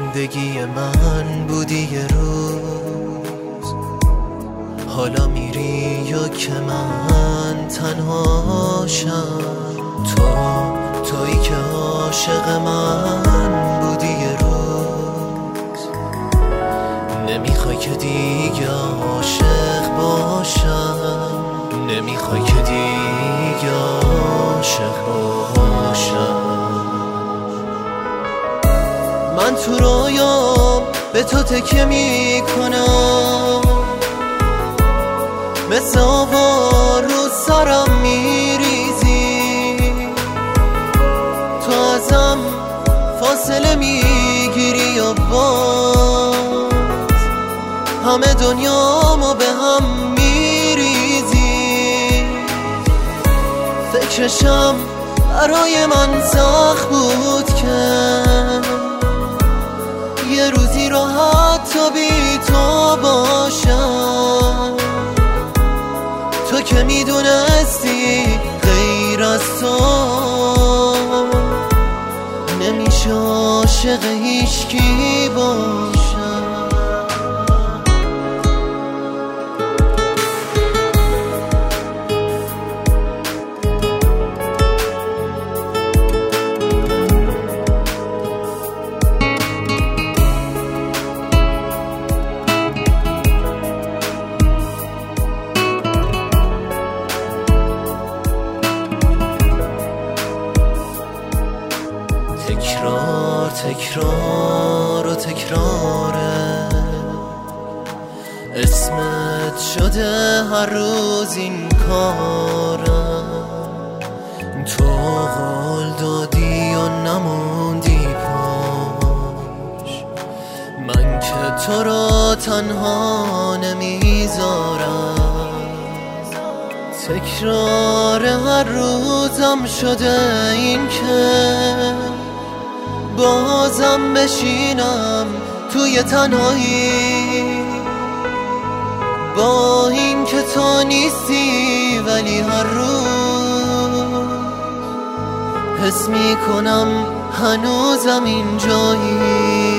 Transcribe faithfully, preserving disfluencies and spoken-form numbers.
زندگی من بودی یه روز، حالا میری یا که من تنهاشم. تو تویی که عاشق من بودی یه روز، نمیخوای که دیگه عاشق باشم، نمیخوای که دیگه عاشق باشم. من تو رویام به تو تکیه میکنم، مثل آوار رو سرم میریزی، تو ازم فاصله میگیری یا باز همه دنیامو به هم میریزی. فکرشم برای من سخت بود که یه روزی راحت تا بی تو باشم. تو که میدونستی غیر از تو نمیشه عاشق هیچکی باشم. تکرار تکرار و تکراره، اسمت شده هر روز این کارم. تو قول دادی و نموندی پاش، من که تو را تنها نمیذارم. تکرار هر روزم شده این که بازم بشینم توی تنهایی، با این که تو نیستی ولی هر روز حس میکنم هنوزم اینجایی.